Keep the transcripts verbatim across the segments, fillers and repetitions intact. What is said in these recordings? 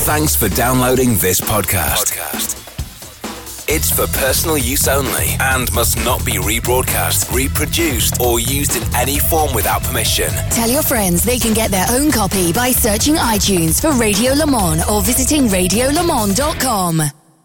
Thanks for downloading this podcast. podcast. It's for personal use only and must not be rebroadcast, reproduced, or used in any form without permission. Tell your friends they can get their own copy by searching iTunes for Radio Le Mans or visiting radio le mans dot com.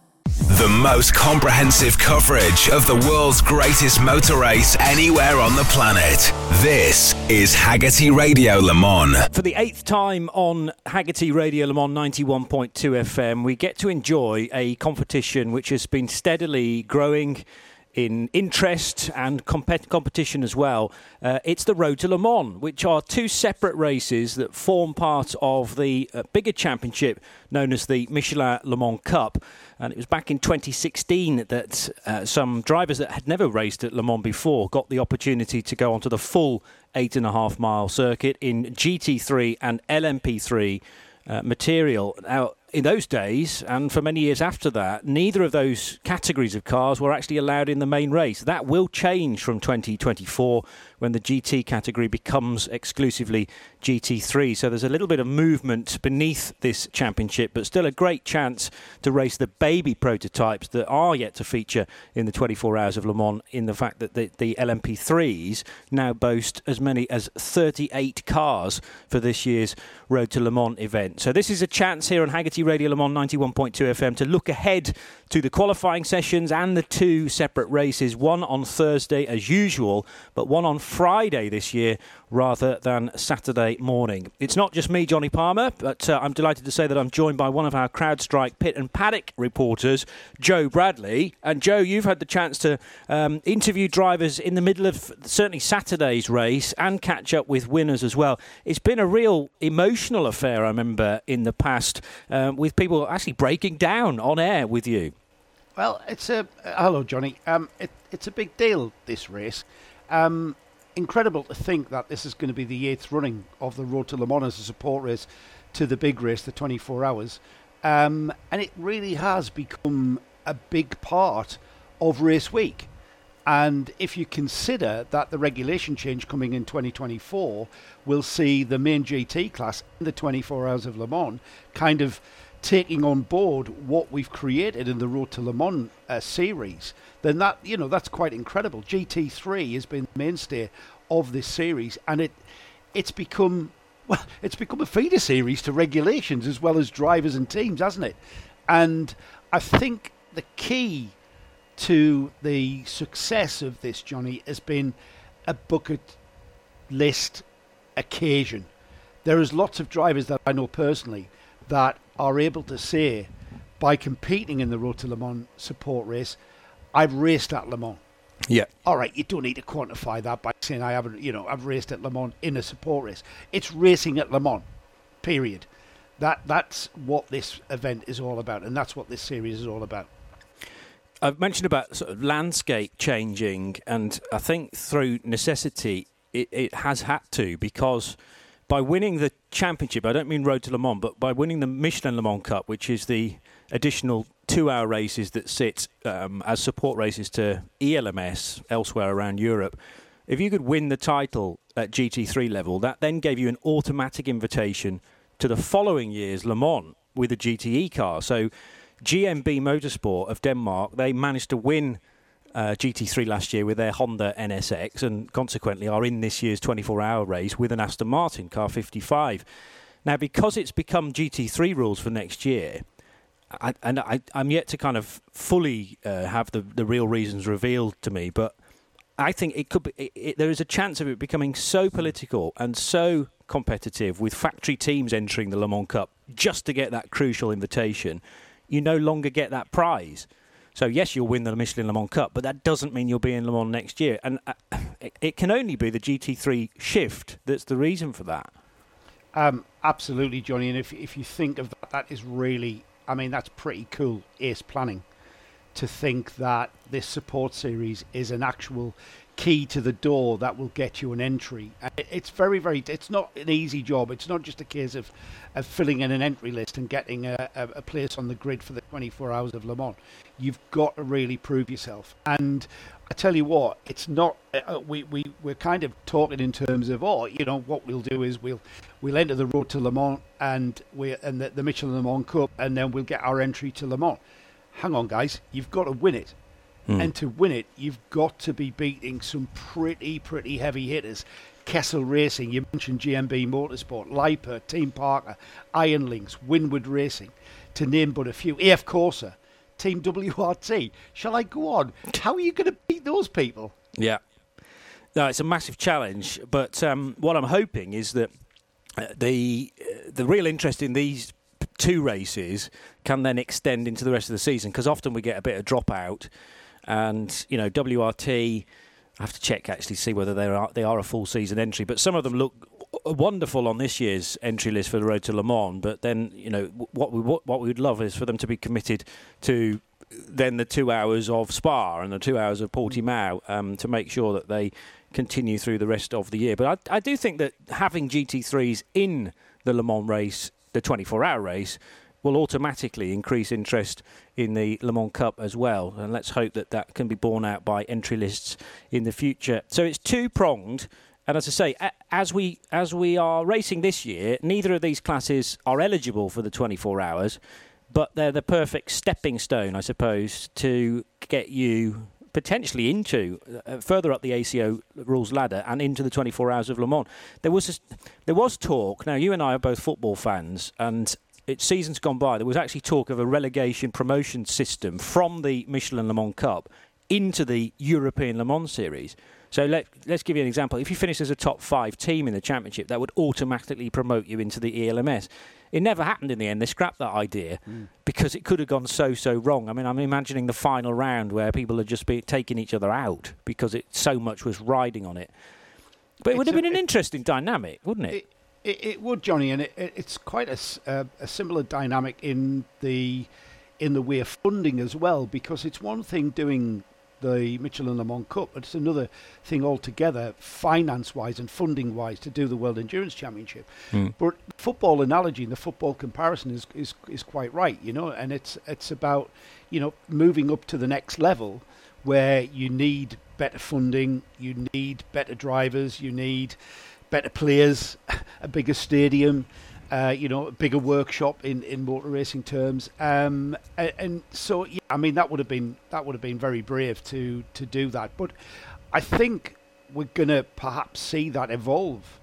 The most comprehensive coverage of the world's greatest motor race anywhere on the planet. This is Hagerty Radio Le Mans. For the eighth time on Hagerty Radio Le Mans ninety-one point two F M, we get to enjoy a competition which has been steadily growing in interest and compet- competition as well. Uh, it's the Road to Le Mans, which are two separate races that form part of the uh, bigger championship known as the Michelin Le Mans Cup. And it was back in twenty sixteen that uh, some drivers that had never raced at Le Mans before got the opportunity to go onto the full eight and a half mile circuit in G T three and L M P three uh, material. Now, in those days, and for many years after that, neither of those categories of cars were actually allowed in the main race. That will change from twenty twenty-four when the G T category becomes exclusively G T three. So there's a little bit of movement beneath this championship, but still a great chance to race the baby prototypes that are yet to feature in the twenty-four Hours of Le Mans, in the fact that the, the L M P threes now boast as many as thirty-eight cars for this year's Road to Le Mans event. So this is a chance here on Hagerty Radio Le Mans ninety-one point two F M to look ahead to the qualifying sessions and the two separate races, one on Thursday as usual, but one on Friday this year rather than Saturday morning. It's not just me, Johnny Palmer, but uh, I'm delighted to say that I'm joined by one of our CrowdStrike Pit and Paddock reporters, Joe Bradley. And Joe, you've had the chance to um, interview drivers in the middle of certainly Saturday's race and catch up with winners as well. It's been a real emotional affair, I remember, in the past, um, with people actually breaking down on air with you. Well, it's a... Uh, hello, Johnny. Um, it, it's a big deal, this race. Um, incredible to think that this is going to be the eighth running of the Road to Le Mans as a support race to the big race, the twenty-four hours. Um, and it really has become a big part of race week. And if you consider that the regulation change coming in twenty twenty-four will see the main G T class in the twenty-four Hours of Le Mans kind of taking on board what we've created in the Road to Le Mans uh, series, then that, you know, that's quite incredible. G T three has been the mainstay of this series, and it it's become well, it's become a feeder series to regulations as well as drivers and teams, hasn't it? And I think the key to the success of this, Johnny, has been a bucket list occasion. There is lots of drivers that I know personally that are able to say, by competing in the Road to Le Mans support race, I've raced at Le Mans. Yeah. All right, you don't need to quantify that by saying I haven't, you know, I've raced at Le Mans in a support race. It's racing at Le Mans, period. That That's what this event is all about, and that's what this series is all about. I've mentioned about sort of landscape changing, and I think through necessity it, it has had to, because by winning the championship, I don't mean Road to Le Mans, but by winning the Michelin Le Mans Cup, which is the additional two-hour races that sit um, as support races to E L M S elsewhere around Europe, if you could win the title at G T three level, that then gave you an automatic invitation to the following year's Le Mans with a G T E car. So G M B Motorsport of Denmark, they managed to win Uh, G T three last year with their Honda N S X, and consequently are in this year's twenty-four hour race with an Aston Martin car fifty-five. Now, because it's become G T three rules for next year, I, and I, I'm yet to kind of fully uh, have the, the real reasons revealed to me, but I think it could be, it, it, there is a chance of it becoming so political and so competitive, with factory teams entering the Le Mans Cup just to get that crucial invitation. You no longer get that prize. So, yes, you'll win the Michelin Le Mans Cup, but that doesn't mean you'll be in Le Mans next year. And uh, it, it can only be the G T three shift that's the reason for that. Um, absolutely, Johnny. And if if you think of that, that is really, I mean, that's pretty cool ace planning, to think that this support series is an actual key to the door that will get you an entry. It's very, very, it's not an easy job. It's not just a case of, of filling in an entry list and getting a, a, a place on the grid for the twenty-four hours of Le Mans. You've got to really prove yourself. And I tell you what, it's not, uh, we, we, we're kind of talking in terms of, oh, you know, what we'll do is we'll we'll enter the Road to Le Mans and, we, and the, the Michelin Le Mans Cup, and then we'll get our entry to Le Mans. Hang on, guys, you've got to win it. Mm. And to win it, you've got to be beating some pretty, pretty heavy hitters. Kessel Racing, you mentioned G M B Motorsport, Leiper, Team Parker, Iron Links, Winward Racing, to name but a few. A F Corsa, Team W R T. Shall I go on? How are you going to beat those people? Yeah. No, it's a massive challenge, but um, what I'm hoping is that uh, the uh, the real interest in these two races can then extend into the rest of the season, because often we get a bit of dropout. And, you know, W R T, I have to check actually, see whether they are they are a full season entry. But some of them look wonderful on this year's entry list for the Road to Le Mans. But then, you know, what we what, what we would love is for them to be committed to then the two hours of Spa and the two hours of Portimao, um, to make sure that they continue through the rest of the year. But I, I do think that having G T threes in the Le Mans race, the twenty-four hour race, will automatically increase interest in the Le Mans Cup as well. And let's hope that that can be borne out by entry lists in the future. So it's two-pronged. And as I say, as we as we are racing this year, neither of these classes are eligible for the twenty-four hours, but they're the perfect stepping stone, I suppose, to get you potentially into uh, further up the A C O rules ladder and into the twenty-four hours of Le Mans. There was a, there was talk. Now, you and I are both football fans, and it's seasons gone by, there was actually talk of a relegation promotion system from the Michelin Le Mans Cup into the European Le Mans Series. So let, let's give you an example. If you finish as a top five team in the championship, that would automatically promote you into the E L M S. It never happened in the end. They scrapped that idea mm. because it could have gone so, so wrong. I mean, I'm imagining the final round where people had just been taking each other out because it so much was riding on it. But it it's would have been a, an it, interesting dynamic, wouldn't it? it It, it would, Johnny, and it, it, it's quite a, uh, a similar dynamic in the in the way of funding as well, because it's one thing doing the Michelin Le Mans Cup, but it's another thing altogether, finance-wise and funding-wise, to do the World Endurance Championship. Mm. But football analogy and the football comparison is, is is quite right, you know, and it's it's about, you know, moving up to the next level where you need better funding, you need better drivers, you need better players, a bigger stadium, uh, you know, a bigger workshop in, in motor racing terms, um, and, and so yeah, I mean that would have been that would have been very brave to to do that. But I think we're going to perhaps see that evolve,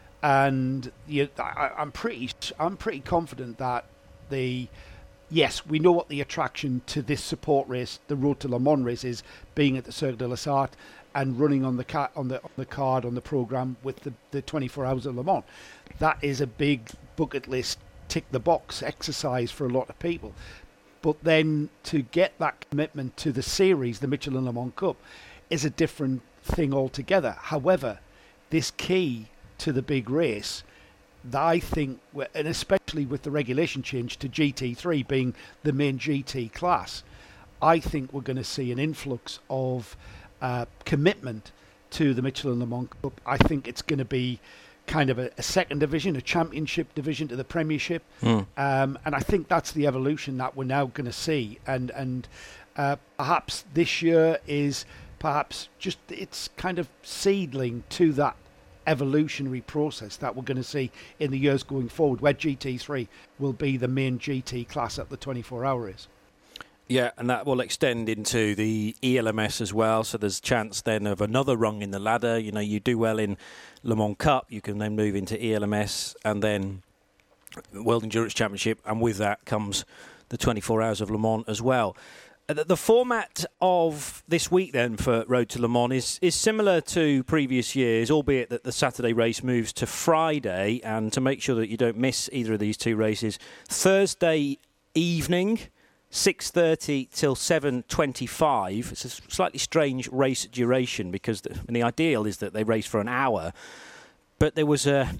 and you, I, I'm pretty I'm pretty confident that the yes, we know what the attraction to this support race, the Road to Le Mans race, is, being at the Cirque de la Sarthe and running on the ca- on the on the card on the program with the, the twenty-four hours of Le Mans. That is a big bucket list, tick the box exercise for a lot of people. But then to get that commitment to the series, the Michelin Le Mans Cup, is a different thing altogether. However, this key to the big race, that I think, and especially with the regulation change to G T three being the main G T class, I think we're going to see an influx of Uh, commitment to the Michelin Le Mans Cup. I think it's going to be kind of a, a second division, a championship division to the Premiership, mm. um, and I think that's the evolution that we're now going to see. And and uh, perhaps this year is perhaps just it's kind of seedling to that evolutionary process that we're going to see in the years going forward, where G T three will be the main G T class at the twenty-four hour race. Yeah, and that will extend into the E L M S as well. So there's a chance then of another rung in the ladder. You know, you do well in Le Mans Cup, you can then move into E L M S and then World Endurance Championship. And with that comes the twenty-four hours of Le Mans as well. The, the format of this week then for Road to Le Mans is, is similar to previous years, albeit that the Saturday race moves to Friday. And to make sure that you don't miss either of these two races, Thursday evening, six thirty till seven twenty-five. It's a slightly strange race duration because the, and the ideal is that they race for an hour. But there was a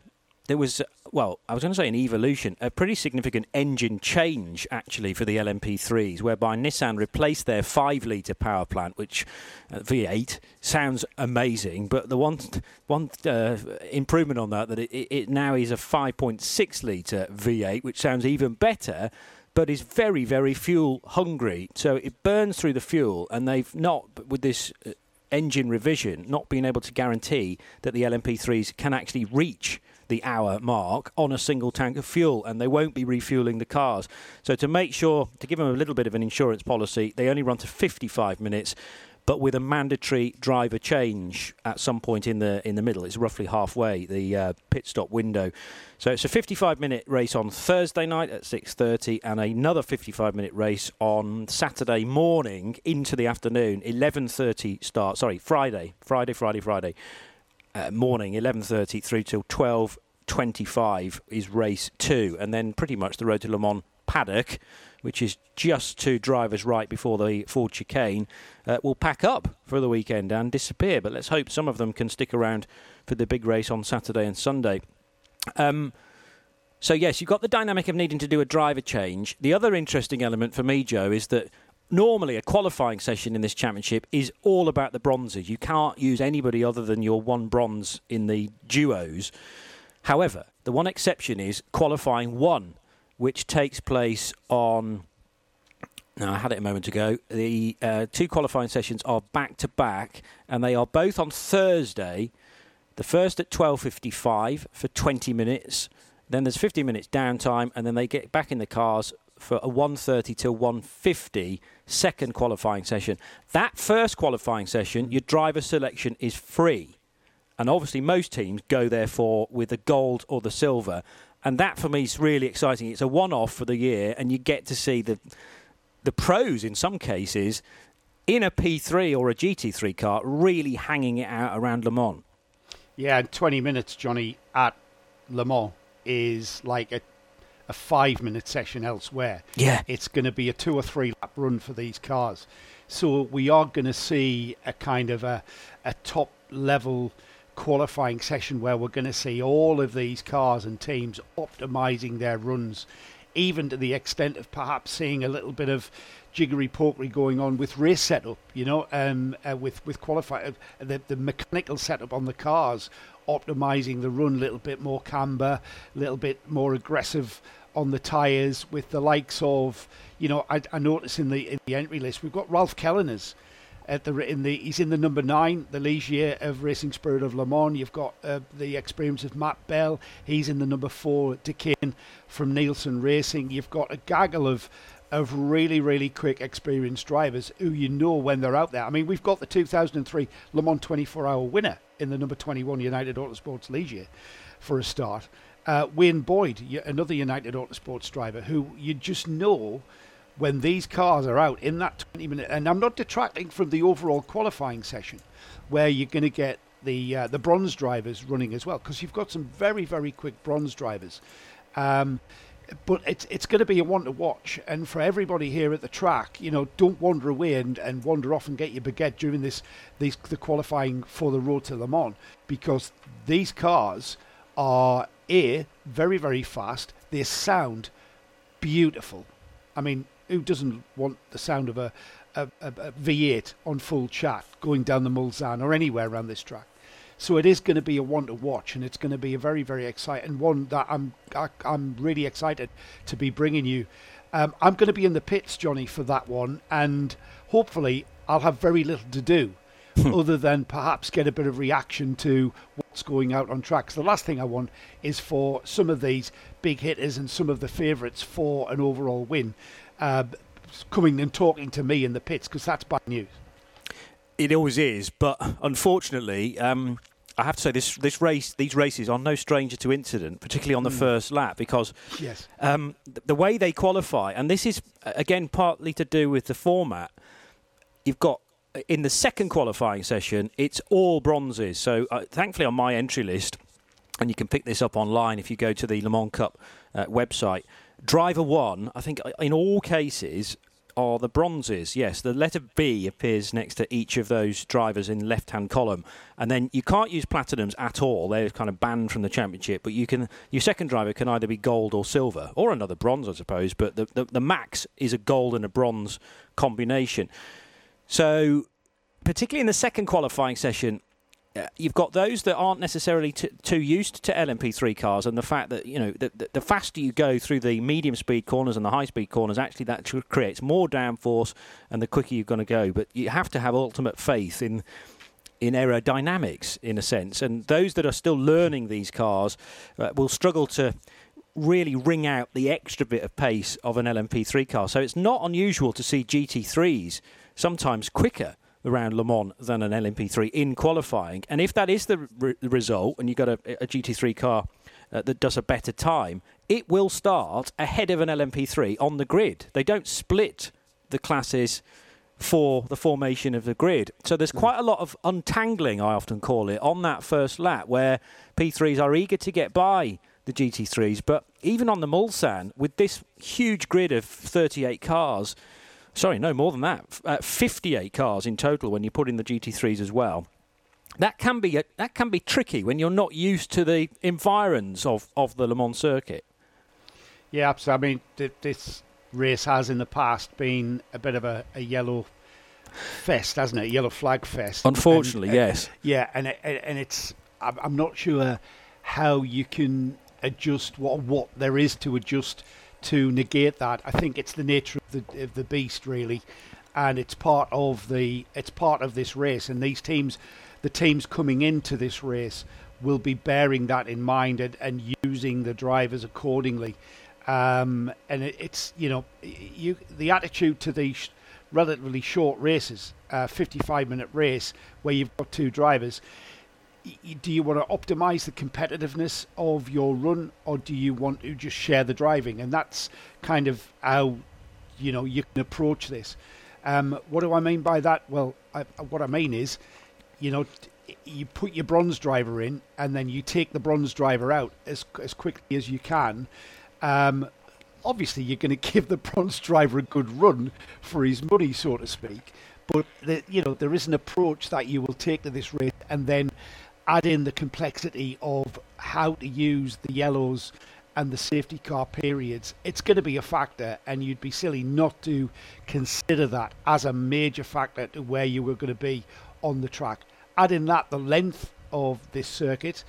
there was, well, I was going to say an evolution, a pretty significant engine change, actually, for the L M P threes, whereby Nissan replaced their five litre power plant, which uh, V eight sounds amazing, but the one one uh, improvement on that, that it, it now is a five point six litre V eight, which sounds even better, but is very, very fuel hungry. So it burns through the fuel, and they've not, with this uh, engine revision, not been able to guarantee that the L M P threes can actually reach the hour mark on a single tank of fuel, and they won't be refueling the cars. So to make sure, to give them a little bit of an insurance policy, they only run to fifty-five minutes, but with a mandatory driver change at some point in the in the middle. It's roughly halfway, the uh, pit stop window. So it's a fifty-five minute race on Thursday night at six thirty, and another fifty-five minute race on Saturday morning into the afternoon, eleven thirty start. Sorry, Friday, Friday, Friday, Friday. Uh, morning, eleven thirty through till twelve twenty-five is race two, and then pretty much the Road to Le Mans paddock, which is just two drivers right before the Ford chicane, uh, will pack up for the weekend and disappear. But let's hope some of them can stick around for the big race on Saturday and Sunday. Um, so yes, you've got the dynamic of needing to do a driver change. The other interesting element for me, Joe, is that normally a qualifying session in this championship is all about the bronzes. You can't use anybody other than your one bronze in the duos. However, the one exception is qualifying one, which takes place on... Now, I had it a moment ago. The uh, two qualifying sessions are back-to-back, and they are both on Thursday. The first at twelve fifty-five for twenty minutes. Then there's fifteen minutes downtime, and then they get back in the cars for a one thirty till one fifty second qualifying session. That first qualifying session, your driver selection is free. And obviously most teams go therefore with the gold or the silver. And that for me is really exciting. It's a one-off for the year, and you get to see the the pros in some cases in a P three or a G T three car really hanging it out around Le Mans. Yeah, twenty minutes, Johnny, at Le Mans is like a a five-minute session elsewhere. Yeah. It's going to be a two or three-lap run for these cars. So we are going to see a kind of a, a top-level qualifying session where we're going to see all of these cars and teams optimizing their runs, even to the extent of perhaps seeing a little bit of jiggery-pokery going on with race setup, you know, um, uh, with, with qualifying, uh, the, the mechanical setup on the cars, optimizing the run a little bit more camber, a little bit more aggressive on the tyres, with the likes of, you know, I, I noticed in the in the entry list, we've got Ralph Kellerner's at the in the he's in the number nine, the Ligier of Racing Spirit of Le Mans. You've got uh, the experience of Matt Bell. He's in the number four, Decane from Nielsen Racing. You've got a gaggle of of really, really quick, experienced drivers who you know when they're out there. I mean, we've got the two thousand three Le Mans twenty-four hour winner in the number twenty-one United Autosports Ligier for a start. Uh, Wayne Boyd, another United Autosports driver, who you just know when these cars are out in that twenty minute, and I'm not detracting from the overall qualifying session, where you're going to get the uh, the bronze drivers running as well, because you've got some very, very quick bronze drivers. Um, but it's it's going to be a one to watch, and for everybody here at the track, you know, don't wander away and, and wander off and get your baguette during this these the qualifying for the Road to Le Mans, because these cars are A, very, very fast. They sound beautiful. I mean, who doesn't want the sound of a, a, a, a V eight on full chat going down the Mulsanne or anywhere around this track? So it is going to be a one to watch, and it's going to be a very, very exciting one that I'm I, I'm really excited to be bringing you. Um, I'm going to be in the pits, Johnny, for that one, and hopefully I'll have very little to do other than perhaps get a bit of reaction to what's going out on tracks. The last thing I want is for some of these big hitters and some of the favourites for an overall win uh, coming and talking to me in the pits, because that's bad news. It always is, but unfortunately, um, I have to say this this race, these races are no stranger to incident, particularly on the mm. first lap, because yes. um, the way they qualify, and this is again partly to do with the format. You've got in the second qualifying session, it's all bronzes. So uh, thankfully on my entry list, and you can pick this up online if you go to the Le Mans Cup uh, website, driver one, I think in all cases, are the bronzes. Yes, the letter B appears next to each of those drivers in the left-hand column. And then you can't use platinums at all. They're kind of banned from the championship. But you can, your second driver can either be gold or silver, or another bronze, I suppose. But the, the, the max is a gold and a bronze combination. So particularly in the second qualifying session, Uh, you've got those that aren't necessarily t- too used to L M P three cars, and the fact that, you know, the, the, the faster you go through the medium speed corners and the high speed corners, actually that tr- creates more downforce, and the quicker you're going to go. But you have to have ultimate faith in in aerodynamics, in a sense, and those that are still learning these cars uh, will struggle to really wring out the extra bit of pace of an L M P three car. So it's not unusual to see G T threes sometimes quicker around Le Mans than an L M P three in qualifying. And if that is the re- result, and you've got a, a G T three car uh, that does a better time, it will start ahead of an L M P three on the grid. They don't split the classes for the formation of the grid. So there's quite a lot of untangling, I often call it, on that first lap, where P threes are eager to get by the G T threes. But even on the Mulsanne, with this huge grid of thirty-eight cars, Sorry, no, more than that. Uh, fifty-eight cars in total when you put in the G T threes as well. That can be a, that can be tricky when you're not used to the environs of, of the Le Mans circuit. Yeah, absolutely. I mean, th- this race has in the past been a bit of a, a yellow fest, hasn't it? A yellow flag fest. Unfortunately, and, yes. Uh, yeah, and it, and it's I'm I'm not sure how you can adjust what what there is to adjust to negate that. I think it's the nature of the of the beast, really, and it's part of the it's part of this race. And these teams, the teams coming into this race, will be bearing that in mind and, and using the drivers accordingly. Um, and it, it's you know you the attitude to these relatively short races, uh, fifty-five minute race where you've got two drivers. Do you want to optimize the competitiveness of your run, or do you want to just share the driving? And that's kind of how, you know, you can approach this. Um, what do I mean by that? Well, I, what I mean is, you know, you put your bronze driver in, and then you take the bronze driver out as as quickly as you can. Um, obviously, you're going to give the bronze driver a good run for his money, so to speak. But the, you know, there is an approach that you will take to this race, and then add in the complexity of how to use the yellows and the safety car periods. It's going to be a factor, and you'd be silly not to consider that as a major factor to where you were going to be on the track. Add in that the length of this circuit,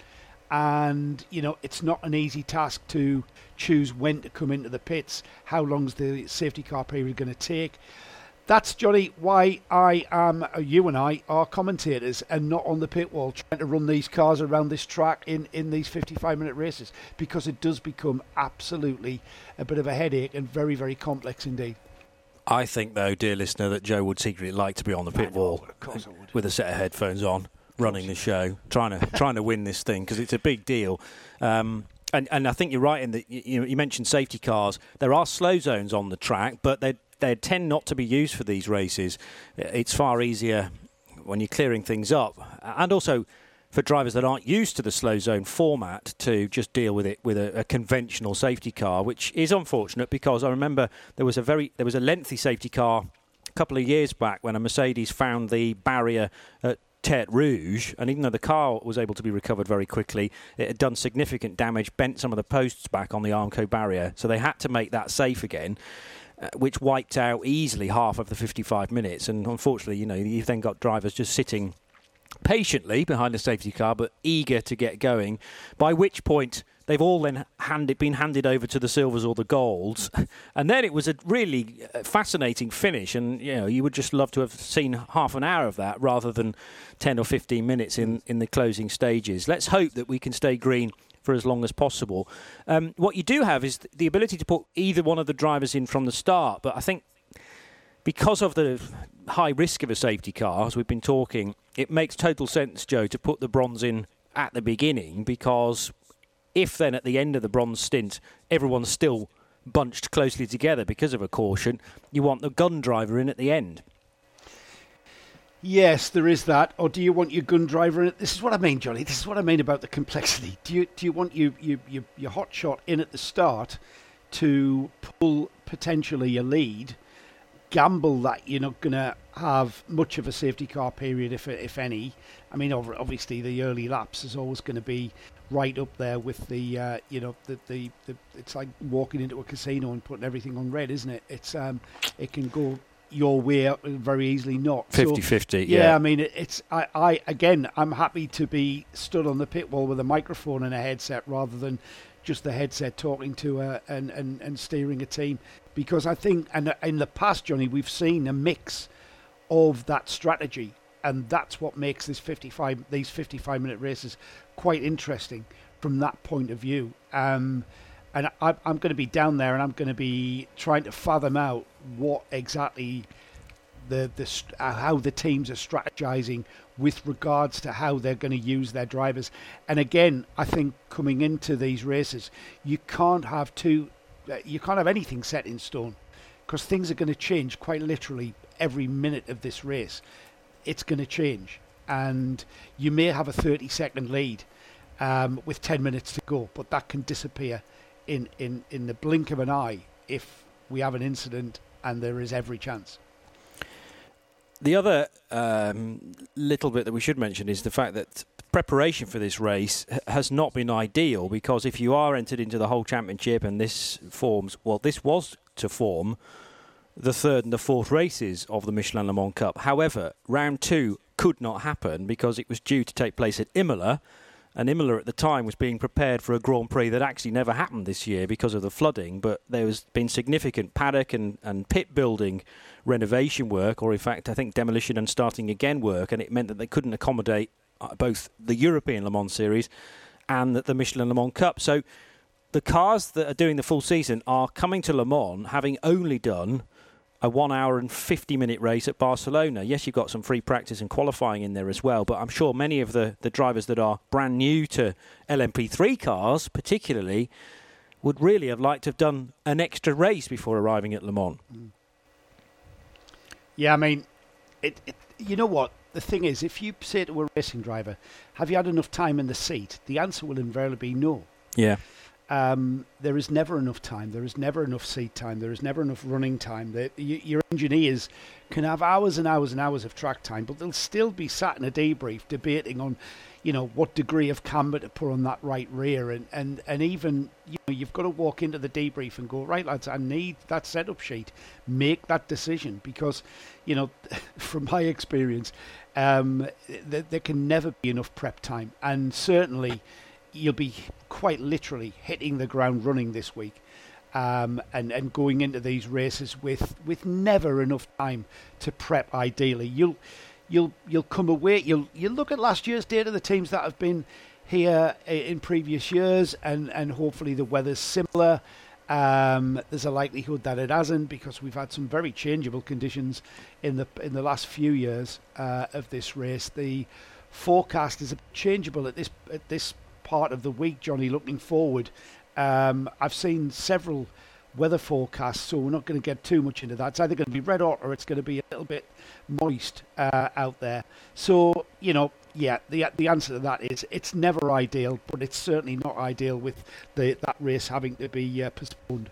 and you know it's not an easy task to choose when to come into the pits, how long's the safety car period going to take. That's, Johnny, why I am, you and I are commentators and not on the pit wall trying to run these cars around this track in, in these fifty-five minute races, because it does become absolutely a bit of a headache and very, very complex indeed. I think, though, dear listener, that Joe would secretly like to be on the pit I know, wall of course I would. with a set of headphones on, running the show, trying to trying to win this thing, because it's a big deal. Um, and, and I think you're right in that you, you mentioned safety cars. There are slow zones on the track, but they're They tend not to be used for these races. It's far easier when you're clearing things up, and also for drivers that aren't used to the slow zone format to just deal with it with a, a conventional safety car, which is unfortunate, because I remember there was a very there was a lengthy safety car a couple of years back when a Mercedes found the barrier at Tertre Rouge, and even though the car was able to be recovered very quickly, it had done significant damage, bent some of the posts back on the Armco barrier, so they had to make that safe again. Uh, which wiped out easily half of the fifty-five minutes. And unfortunately, you know, you've then got drivers just sitting patiently behind the safety car, but eager to get going, by which point they've all then handed, been handed over to the silvers or the golds. And then it was a really fascinating finish. And, you know, you would just love to have seen half an hour of that rather than ten or fifteen minutes in, in the closing stages. Let's hope that we can stay green for as long as possible. Um, what you do have is the ability to put either one of the drivers in from the start, but I think because of the high risk of a safety car, as we've been talking, it makes total sense, Joe, to put the bronze in at the beginning, because if then at the end of the bronze stint everyone's still bunched closely together because of a caution, you want the gun driver in at the end. Yes, there is that. Or do you want your gun driver in it? This is what I mean, Johnny. This is what I mean about the complexity. Do you do you want you, you, you, your hot shot in at the start to pull potentially a lead, gamble that you're not going to have much of a safety car period, if if any. I mean, obviously the early laps is always going to be right up there with the, uh, you know, the, the, the it's like walking into a casino and putting everything on red, isn't it? It's um, it can go your way very easily, not fifty-fifty. So, yeah, yeah, I mean, it, it's I, I again, I'm happy to be stood on the pit wall with a microphone and a headset rather than just the headset talking to a, and, and and steering a team, because I think, and in the past, Johnny, we've seen a mix of that strategy. And that's what makes this fifty-five these fifty-five minute races quite interesting from that point of view. Um, and I, I'm going to be down there, and I'm going to be trying to fathom out what exactly the the uh, how the teams are strategizing with regards to how they're going to use their drivers. And again, I think coming into these races, you can't have two, uh, you can't have anything set in stone, because things are going to change quite literally every minute of this race. It's going to change, and you may have a thirty second lead um, with ten minutes to go, but that can disappear in, in, in the blink of an eye if we have an incident, and there is every chance. The other um, little bit that we should mention is the fact that preparation for this race has not been ideal, because if you are entered into the whole championship and this forms, well, this was to form the third and the fourth races of the Michelin Le Mans Cup. However, round two could not happen because it was due to take place at Imola, and Imola at the time was being prepared for a Grand Prix that actually never happened this year because of the flooding, but there has been significant paddock and, and pit building renovation work, or in fact I think demolition and starting again work, and it meant that they couldn't accommodate both the European Le Mans Series and the Michelin Le Mans Cup. So the cars that are doing the full season are coming to Le Mans having only done a one hour and fifty minute race at Barcelona. Yes, you've got some free practice and qualifying in there as well, but I'm sure many of the, the drivers that are brand new to L M P three cars, particularly, would really have liked to have done an extra race before arriving at Le Mans. Yeah, I mean, it, it, you know what? The thing is, if you say to a racing driver, have you had enough time in the seat? The answer will invariably be no. Yeah. Um, there is never enough time. There is never enough seat time. There is never enough running time. The, you, your engineers can have hours and hours and hours of track time, but they'll still be sat in a debrief debating on, you know, what degree of camber to put on that right rear, and, and, and even, you know, you've got to walk into the debrief and go, right, lads, I need that setup sheet. Make that decision, because, you know, from my experience, um, th- there can never be enough prep time, and certainly you'll be quite literally hitting the ground running this week, um, and, and going into these races with, with never enough time to prep. Ideally, you'll you'll you'll come away. You'll you'll look at last year's data, the teams that have been here in previous years, and, and hopefully the weather's similar. Um, there's a likelihood that it hasn't, because we've had some very changeable conditions in the in the last few years uh, of this race. The forecast is changeable at this at this. part of the week, Johnny. Looking forward, um, I've seen several weather forecasts, so we're not going to get too much into that. It's either going to be red hot or it's going to be a little bit moist uh, out there. So, you know, yeah, the the answer to that is it's never ideal, but it's certainly not ideal with the that race having to be uh, postponed.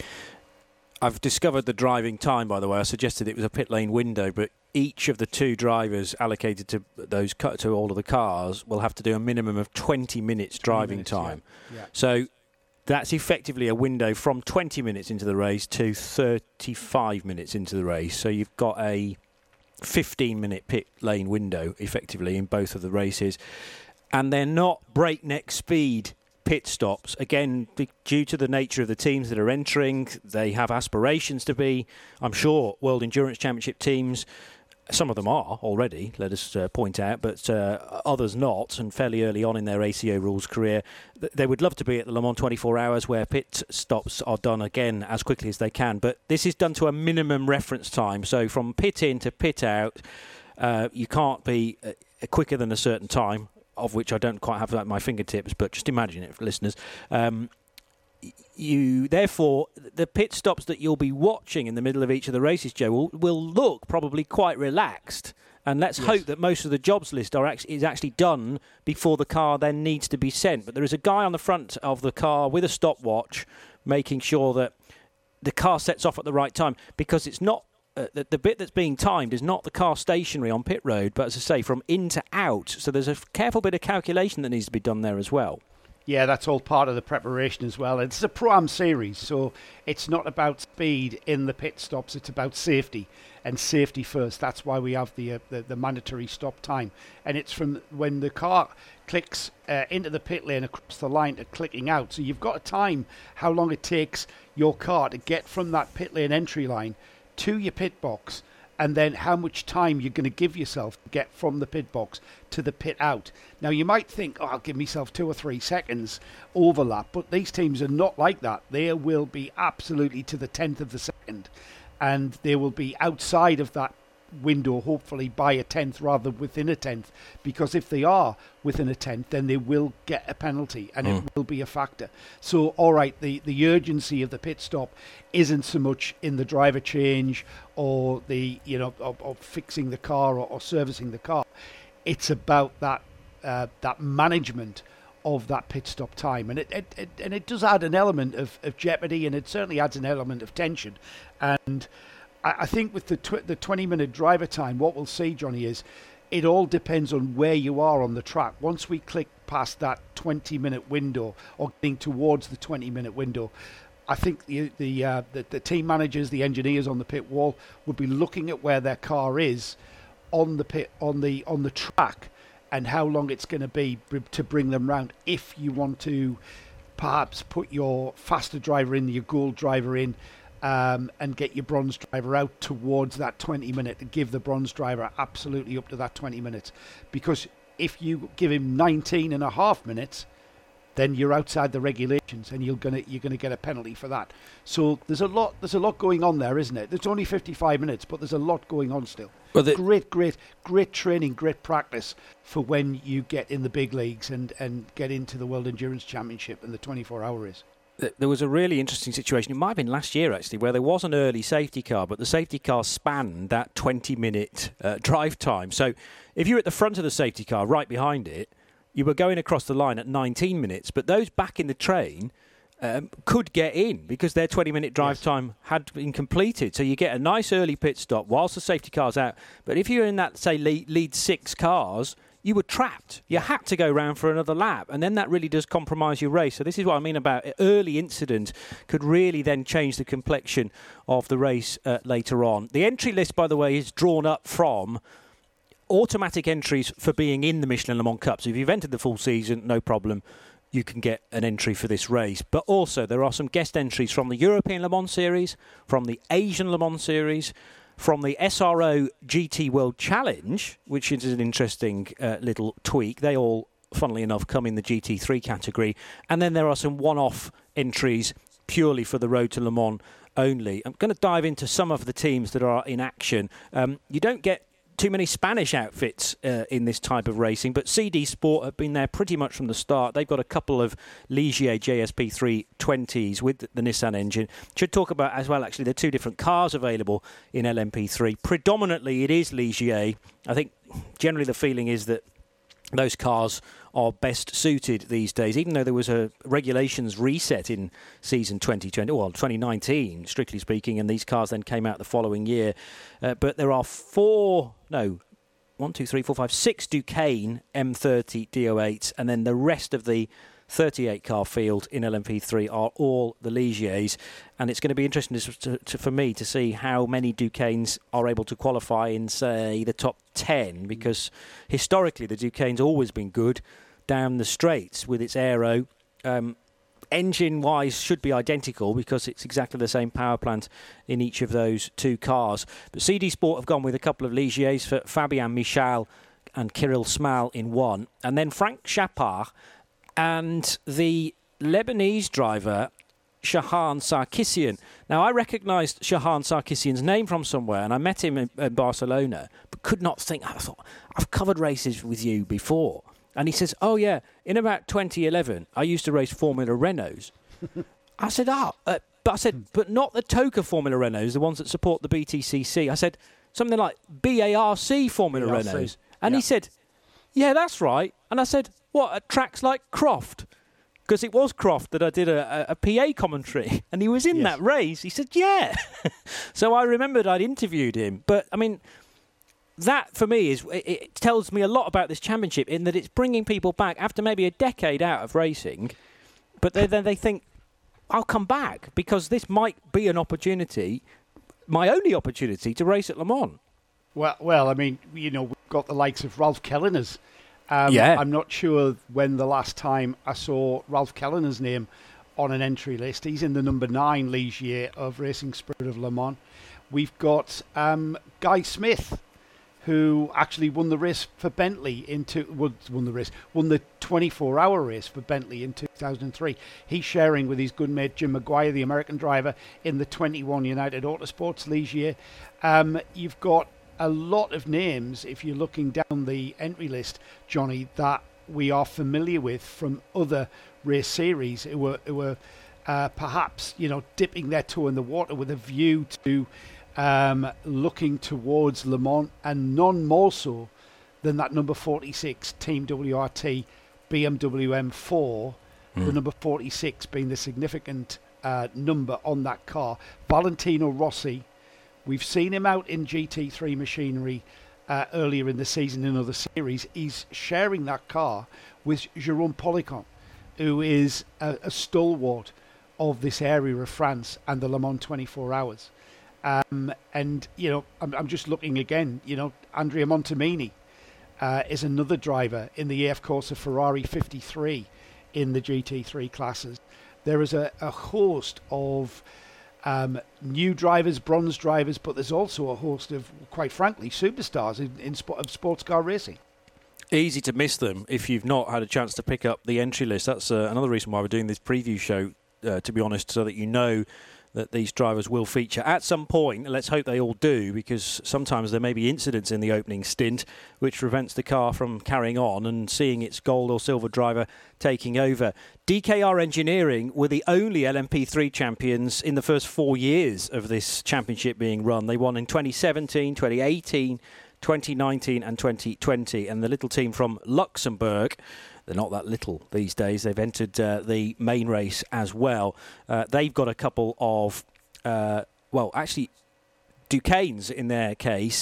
I've discovered the driving time, by the way. I suggested it was a pit lane window, but each of the two drivers allocated to those to all of the cars will have to do a minimum of twenty minutes driving minutes, time. Yeah. Yeah. So that's effectively a window from twenty minutes into the race to thirty-five minutes into the race. So you've got a fifteen minute pit lane window effectively in both of the races. And they're not breakneck speed pit stops. Again, due to the nature of the teams that are entering, they have aspirations to be, I'm sure, World Endurance Championship teams. Some of them are already, let us uh, point out, but uh, others not, and fairly early on in their A C O rules career. They would love to be at the Le Mans twenty-four hours where pit stops are done again as quickly as they can, but this is done to a minimum reference time. So from pit in to pit out, uh, you can't be uh, quicker than a certain time, of which I don't quite have at my fingertips, but just imagine it, listeners. Um, you therefore, the pit stops that you'll be watching in the middle of each of the races, Joe, will, will look probably quite relaxed. And let's yes. hope that most of the jobs list are actually, is actually done before the car then needs to be sent. But there is a guy on the front of the car with a stopwatch making sure that the car sets off at the right time, because it's not uh, the, the bit that's being timed is not the car stationary on pit road, but as I say, from in to out. So there's a careful bit of calculation that needs to be done there as well. Yeah, that's all part of the preparation as well. It's a Pro-Am series, so it's not about speed in the pit stops. It's about safety, and safety first. That's why we have the uh, the, the mandatory stop time. And it's from when the car clicks uh, into the pit lane across the line to clicking out. So you've got to time how long it takes your car to get from that pit lane entry line to your pit box, and then how much time you're going to give yourself to get from the pit box to the pit out. Now, you might think, oh, I'll give myself two or three seconds overlap, but these teams are not like that. They will be absolutely to the tenth of the second, and they will be outside of that window, hopefully by a tenth rather than within a tenth, because if they are within a tenth, then they will get a penalty, and mm. it will be a factor. So, all right, the, the urgency of the pit stop isn't so much in the driver change or the, you know, of, of fixing the car or, or servicing the car. It's about that uh, that management of that pit stop time, and it, it, it and it does add an element of, of jeopardy, and it certainly adds an element of tension. And I, I think with the tw- the twenty minute driver time, what we'll see, Johnny, is it all depends on where you are on the track. Once we click past that twenty minute window, or getting towards the twenty minute window, I think the the, uh, the the team managers, the engineers on the pit wall would be looking at where their car is on the pit on the on the track, and how long it's going to be to bring them round. If you want to perhaps put your faster driver in, your gold driver in, um, and get your bronze driver out towards that twenty minute, to give the bronze driver absolutely up to that twenty minutes. Because if you give him nineteen and a half minutes, then you're outside the regulations, and you're gonna you're gonna get a penalty for that. So there's a lot there's a lot going on there, isn't it? It's only fifty-five minutes, but there's a lot going on still. Well, the great, great, great training, great practice for when you get in the big leagues and, and get into the World Endurance Championship and the twenty-four hour race. There was a really interesting situation. It might have been last year, actually, where there was an early safety car, but the safety car spanned that twenty minute uh, drive time. So if you're at the front of the safety car, right behind it, you were going across the line at nineteen minutes, but those back in the train um, could get in because their twenty minute drive yes. time had been completed. So you get a nice early pit stop whilst the safety car's out. But if you're in that, say, lead, lead six cars, you were trapped. You had to go round for another lap, and then that really does compromise your race. So this is what I mean about early incident could really then change the complexion of the race uh, later on. The entry list, by the way, is drawn up from automatic entries for being in the Michelin Le Mans Cup. So if you've entered the full season, no problem, you can get an entry for this race. But also there are some guest entries from the European Le Mans Series, from the Asian Le Mans Series, from the S R O G T World Challenge, which is an interesting uh, little tweak. They all, funnily enough, come in the G T three category. And then there are some one-off entries purely for the Road to Le Mans only. I'm going to dive into some of the teams that are in action. Um, you don't get too many Spanish outfits uh, in this type of racing, but C D Sport have been there pretty much from the start. They've got a couple of Ligier J S P three twenties with the Nissan engine. Should talk about as well, actually, there are two different cars available in L M P three. Predominantly it is Ligier. I think generally the feeling is that those cars are best suited these days, even though there was a regulations reset in season twenty twenty, well, twenty nineteen, strictly speaking, and these cars then came out the following year. Uh, but there are four, no, one, two, three, four, five, six Duqueine M thirty D O eights, and then the rest of the thirty-eight car field in L M P three are all the Ligiers, and it's going to be interesting to, to, to, for me to see how many Duqueines are able to qualify in, say, the top ten, because historically the Duqueine's always been good down the straights with its aero. Um, engine-wise should be identical because it's exactly the same power plant in each of those two cars. But C D Sport have gone with a couple of Ligiers for Fabien Michal and Kirill Smal in one, and then Frank Chapard and the Lebanese driver Shahan Sarkissian. Now, I recognised Shahan Sarkissian's name from somewhere, and I met him in, in Barcelona, but could not think. I thought, I've covered races with you before. And he says, oh, yeah, in about twenty eleven, I used to race Formula Renaults. I said, ah, oh, uh, but I said, but not the Toka Formula Renaults, the ones that support the B T C C. I said, something like B A R C Formula B A R C. Renaults. And yeah. He said, yeah, that's right. And I said, what, at tracks like Croft? because it was Croft that I did a, a, a P A commentary, and he was in yes. that race. He said, yeah. So I remembered I'd interviewed him. But, I mean, that, for me, is it, it tells me a lot about this championship in that it's bringing people back after maybe a decade out of racing, but then they, they think, I'll come back, because this might be an opportunity, my only opportunity, to race at Le Mans. Well, well, I mean, you know, we've got the likes of Ralph Kellener's. Um, yeah. I'm not sure when the last time I saw Ralph Kellener's name on an entry list. He's in the number nine Ligier of Racing Spirit of Le Mans. We've got um, Guy Smith, who actually won the race for Bentley into won the race, won the twenty-four hour race for Bentley in two thousand three. He's sharing with his good mate Jim Maguire, the American driver, in the twenty-one United Autosports Ligier. Um, you've got a lot of names, if you're looking down the entry list, Johnny, that we are familiar with from other race series who were, who were uh, perhaps, you know, dipping their toe in the water with a view to um, looking towards Le Mans, and none more so than that number forty-six Team W R T B M W M four, mm. the number forty-six being the significant uh, number on that car. Valentino Rossi. We've seen him out in G T three machinery uh, earlier in the season in other series. He's sharing that car with Jérôme Poliquin, who is a, a stalwart of this area of France and the Le Mans twenty-four hours. Um, and, you know, I'm, I'm just looking again, you know, Andrea Montemini uh, is another driver in the A F Corsa Ferrari fifty-three in the G T three classes. There is a, a host of Um, new drivers, bronze drivers, but there's also a host of, quite frankly, superstars in, in sport, of sports car racing. Easy to miss them if you've not had a chance to pick up the entry list. That's uh, another reason why we're doing this preview show, uh, to be honest, so that you know that these drivers will feature at some point. Let's hope they all do, because sometimes there may be incidents in the opening stint which prevents the car from carrying on and seeing its gold or silver driver taking over. D K R Engineering were the only L M P three champions in the first four years of this championship being run. They won in twenty seventeen, twenty eighteen, twenty nineteen and twenty twenty. And the little team from Luxembourg, they're not that little these days, they've entered uh, the main race as well. Uh, they've got a couple of, uh, well, actually, Duquesnes in their case,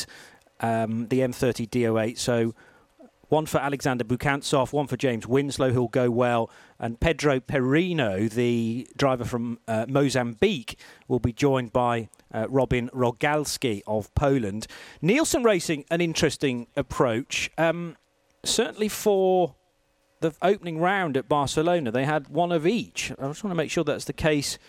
um, the M thirty D oh eight. So one for Alexander Bukantsov, one for James Winslow, who'll go well. And Pedro Perino, the driver from uh, Mozambique, will be joined by uh, Robin Rogalski of Poland. Nielsen Racing, an interesting approach. Um, certainly for the opening round at Barcelona, they had one of each. I just want to make sure that's the case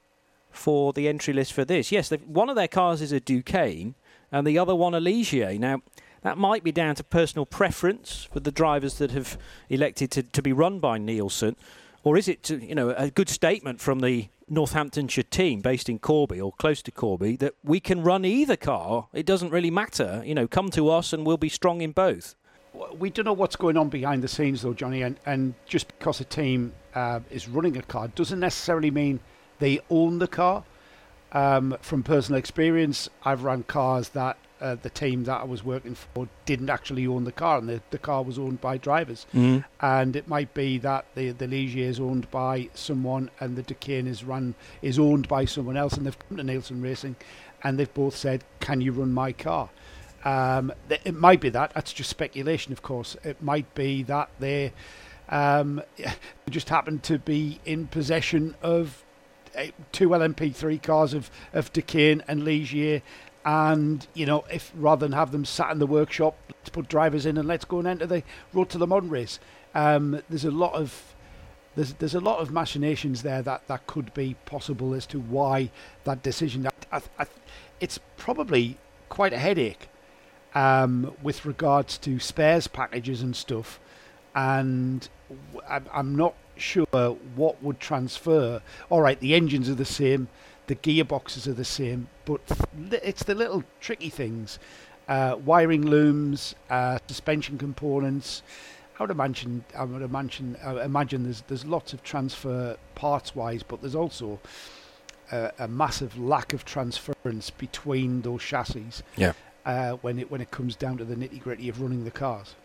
for the entry list for this. Yes, one of their cars is a Duquesne and the other one a Ligier. Now, that might be down to personal preference for the drivers that have elected to, to be run by Nielsen, or is it, to, you know, a good statement from the Northamptonshire team based in Corby or close to Corby that we can run either car? It doesn't really matter. You know, come to us and we'll be strong in both. We don't know what's going on behind the scenes, though, Johnny, and, and just because a team uh, is running a car doesn't necessarily mean they own the car. Um, from personal experience, I've run cars that uh, the team that I was working for didn't actually own the car, and the, the car was owned by drivers. Mm. And it might be that the, the Ligier is owned by someone and the Duquesne is run is owned by someone else, and they've come to Nielsen Racing and they've both said, can you run my car? Um, it might be that. That's just speculation, of course. It might be that they um, just happen to be in possession of uh, two L M P three cars of, of Duquesne and Ligier, and, you know, if rather than have them sat in the workshop, let's put drivers in and let's go and enter the Road to Le Mans race. Um, there's a lot of there's there's a lot of machinations there that, that could be possible as to why that decision. I, I, I, it's probably quite a headache. Um, with regards to spares packages and stuff, and I'm not sure what would transfer. All right, the engines are the same, the gearboxes are the same, but it's the little tricky things, uh, wiring looms, uh, suspension components. I would imagine, I would imagine, I would imagine there's there's lots of transfer parts wise, but there's also a, a massive lack of transference between those chassis. Yeah. Uh, when it when it comes down to the nitty gritty of running the cars.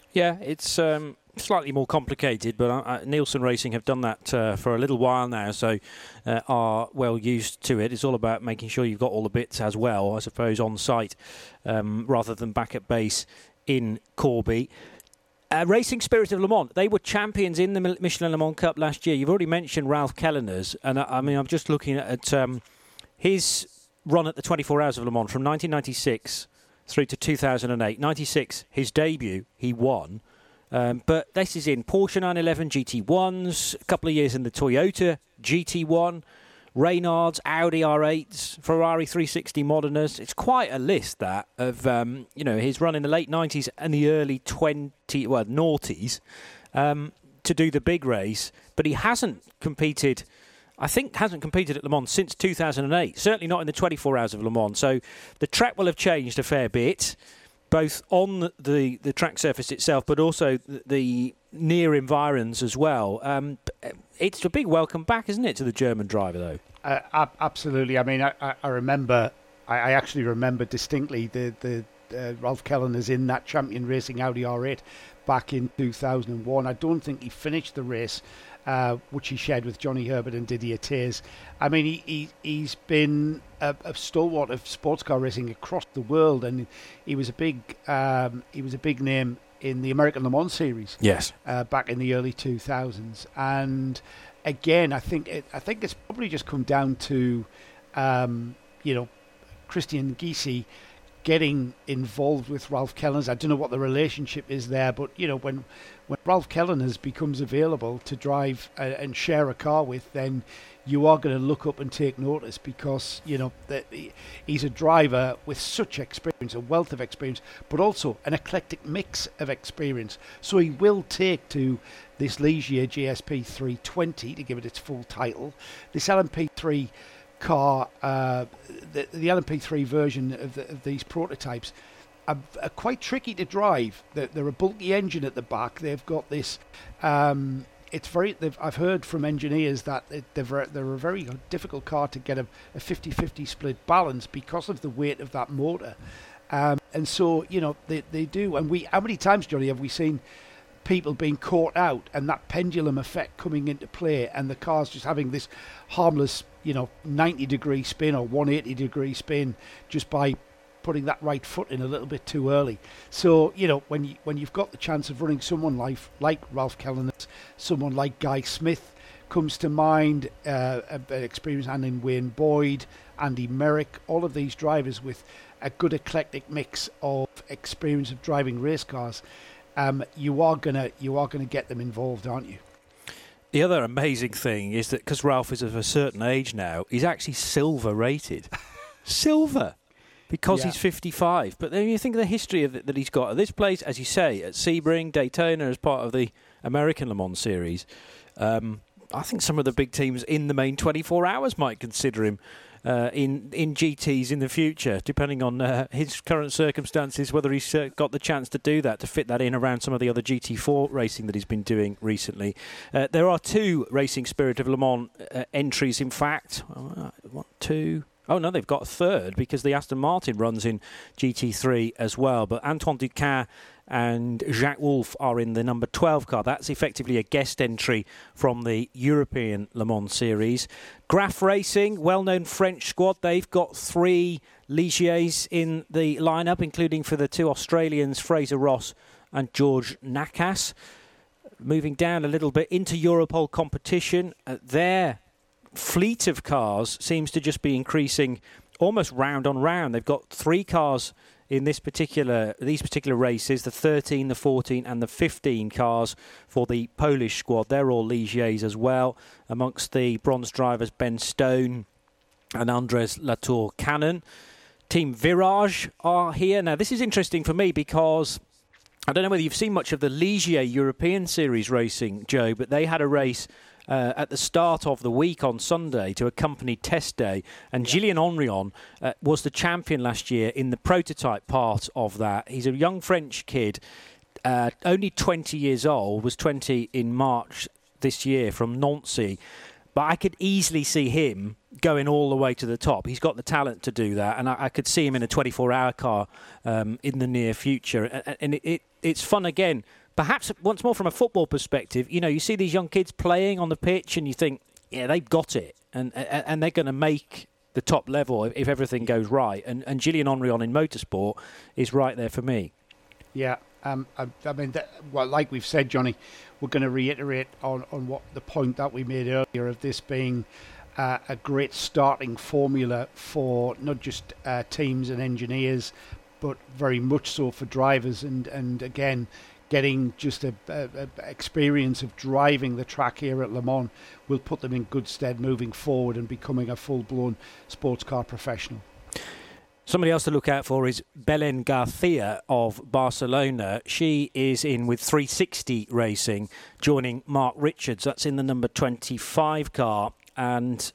Yeah, it's um, slightly more complicated, but uh, Nielsen Racing have done that uh, for a little while now, so uh, are well used to it. It's all about making sure you've got all the bits as well, I suppose, on site um, rather than back at base in Corby. Uh, Racing Spirit of Le Mans, they were champions in the Michelin Le Mans Cup last year. You've already mentioned Ralph Kellerner's, and I, I mean, I'm just looking at um, his run at the twenty-four Hours of Le Mans from nineteen ninety-six through to two thousand eight. ninety-six, his debut, he won. Um, but this is in Porsche nine eleven G T ones, a couple of years in the Toyota G T one, Reynards, Audi R eights, Ferrari three sixty Modernas. It's quite a list, that, of, um, you know, his run in the late nineties and the early twenty, well, noughties um, to do the big race. But he hasn't competed... I think hasn't competed at Le Mans since two thousand eight, certainly not in the twenty-four Hours of Le Mans. So the track will have changed a fair bit, both on the, the, the track surface itself, but also the, the near environs as well. Um, it's a big welcome back, isn't it, to the German driver, though? Uh, ab- absolutely. I mean, I, I, I remember, I, I actually remember distinctly the, the uh, Ralph Kellerner's in that Champion Racing Audi R eight back in two thousand one. I don't think he finished the race, Uh, which he shared with Johnny Herbert and Didier Thiers. I mean, he, he, he's been a, a stalwart of sports car racing across the world, and he was a big um, he was a big name in the American Le Mans series. Yes, uh, back in the early two thousands. And again, I think it, I think it's probably just come down to um, you know Christian Gysi getting involved with Ralph Kellerner's. I don't know what the relationship is there, but you know when when Ralph Kellerner's becomes available to drive uh, and share a car with, then you are going to look up and take notice, because you know that he's a driver with such experience, a wealth of experience, but also an eclectic mix of experience. So he will take to this Ligier G S P three twenty, to give it its full title, this L M P three car, uh, the, the L M P three version of, the, of these prototypes are, are quite tricky to drive. They're, they're a bulky engine at the back. They've got this. Um, it's very. I've heard from engineers that it, they're, they're a very difficult car to get a, a fifty-fifty split balance because of the weight of that motor. Um, and so you know they they do. And we, how many times, Johnny, have we seen people being caught out and that pendulum effect coming into play, and the car's just having this harmless, you know, ninety degree spin or one hundred eighty degree spin just by putting that right foot in a little bit too early. So, you know, when you, when you've got the chance of running someone like, like Ralph Kellerner, someone like Guy Smith comes to mind, uh, an experience handling Wayne Boyd, Andy Merrick, all of these drivers with a good eclectic mix of experience of driving race cars, um, you are gonna you are gonna get them involved, aren't you? The other amazing thing is that because Ralph is of a certain age now, he's actually silver rated. Silver! Because yeah. he's fifty-five. But then you think of the history of it, that he's got at this place, as you say, at Sebring, Daytona, as part of the American Le Mans series. Um, I think some of the big teams in the main twenty-four hours might consider him uh, in in G Ts in the future, depending on uh, his current circumstances, whether he's uh, got the chance to do that, to fit that in around some of the other G T four racing that he's been doing recently. Uh, there are two Racing Spirit of Le Mans uh, entries, in fact. Uh, one, two... Oh, no, they've got a third, because the Aston Martin runs in G T three as well. But Antoine Duquin and Jacques Wolf are in the number twelve car. That's effectively a guest entry from the European Le Mans series. Graf Racing, well-known French squad. They've got three Ligiers in the lineup, including for the two Australians, Fraser Ross and George Nakas. Moving down a little bit into Europol competition, uh, there... fleet of cars seems to just be increasing almost round on round. They've got three cars in this particular these particular races, the thirteen, the fourteen and the fifteen cars for the Polish squad. They're all Ligiers as well. Amongst the bronze drivers, Ben Stone and Andres Latour Cannon. Team Virage are here. Now, this is interesting for me because I don't know whether you've seen much of the Ligier European Series racing, Joe, but they had a race Uh, at the start of the week on Sunday to accompany test day, and yeah. Gillian Henrion uh, was the champion last year in the prototype part of that. He's a young French kid, uh, only twenty years old, was twenty in March this year, from Nancy. But I could easily see him going all the way to the top. He's got the talent to do that, and I, I could see him in a twenty-four hour car um, in the near future. And, and it, it, it's fun again perhaps once more from a football perspective, you know, you see these young kids playing on the pitch and you think, yeah, they've got it, and and, and they're going to make the top level if, if everything goes right. And, and Gillian Henrion in motorsport is right there for me. Yeah, um, I, I mean, that, well, like we've said, Johnny, we're going to reiterate on, on what the point that we made earlier of this being uh, a great starting formula for not just uh, teams and engineers, but very much so for drivers. And, and again, getting just a, a, a experience of driving the track here at Le Mans will put them in good stead moving forward and becoming a full-blown sports car professional. Somebody else to look out for is Belen Garcia of Barcelona. She is in with three sixty Racing, joining Mark Richards. That's in the number twenty-five car. And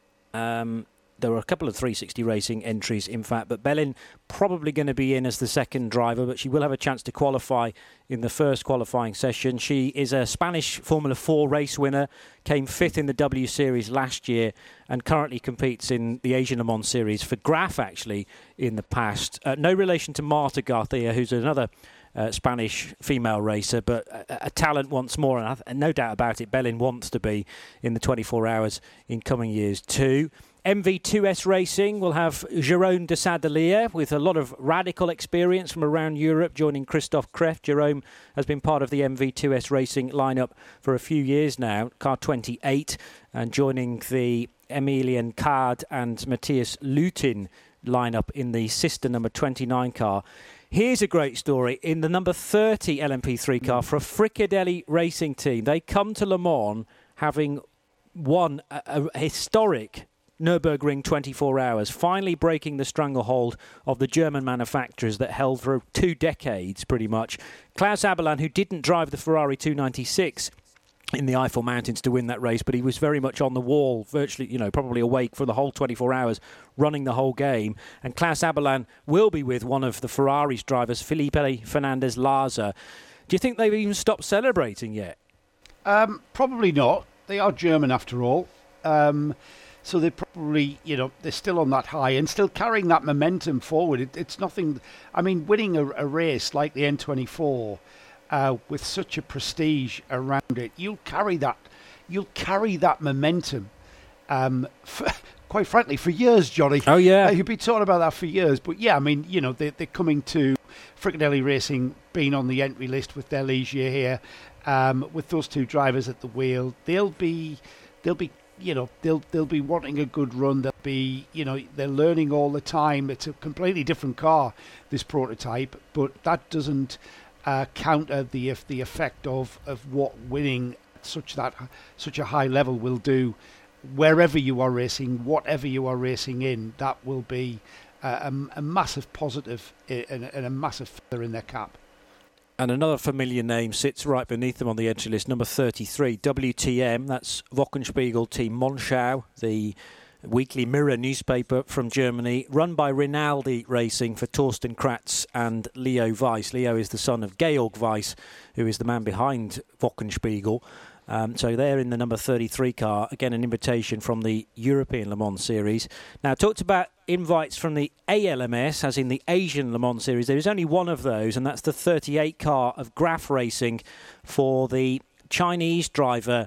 um, there were a couple of three sixty Racing entries, in fact. But Belen probably going to be in as the second driver, but she will have a chance to qualify in the first qualifying session. She is a Spanish Formula four race winner, came fifth in the W Series last year, and currently competes in the Asian Le Mans Series for Graf, actually, in the past. Uh, no relation to Marta Garcia, who's another uh, Spanish female racer, but a, a talent once more, and, and no doubt about it, Belen wants to be in the twenty-four hours in coming years too. M V two S Racing will have Jérôme de Sadelier with a lot of radical experience from around Europe, joining Christophe Kreft. Jérôme has been part of the M V two S Racing lineup for a few years now, car twenty-eight, and joining the Emilian Card and Matthias Lutin lineup in the sister number twenty-nine car. Here's a great story in the number thirty L M P three car for a Fricadelli Racing team. They come to Le Mans having won a, a historic Nürburgring twenty-four hours, finally breaking the stranglehold of the German manufacturers that held for two decades pretty much. Klaus Aberlan, who didn't drive the Ferrari two ninety-six in the Eifel Mountains to win that race, but he was very much on the wall, virtually, you know, probably awake for the whole twenty-four hours, running the whole game. And Klaus Aberlan will be with one of the Ferrari's drivers, Felipe Fernandez Laza. Do you think they've even stopped celebrating yet? Um, probably not. They are German after all. Um, so they probably, you know, they're still on that high and still carrying that momentum forward. It, it's nothing. I mean, winning a, a race like the N twenty-four uh, with such a prestige around it, you'll carry that. You'll carry that momentum. Um, for, quite frankly, for years, Johnny. Oh yeah, uh, you've been talking about that for years. But yeah, I mean, you know, they, they're coming to Fricadelli Racing, being on the entry list with their Ligier here, um, with those two drivers at the wheel. They'll be, they'll be. You know, they'll they'll be wanting a good run. They'll be, you know, they're learning all the time. It's a completely different car, this prototype, but that doesn't uh, counter the the effect of, of what winning at such that such a high level will do. Wherever you are racing, whatever you are racing in, that will be uh, a, a massive positive and, and a massive feather in their cap. And another familiar name sits right beneath them on the entry list, number thirty-three, W T M. That's Wochenspiegel Team Monschau, the Weekly Mirror newspaper from Germany, run by Rinaldi Racing for Thorsten Kratz and Leo Weiss. Leo is the son of Georg Weiss, who is the man behind Wochenspiegel. Um, so they're in the number thirty-three car. Again, an invitation from the European Le Mans Series. Now, talked about invites from the A L M S, as in the Asian Le Mans Series. There is only one of those, and that's the thirty-eight car of Graf Racing for the Chinese driver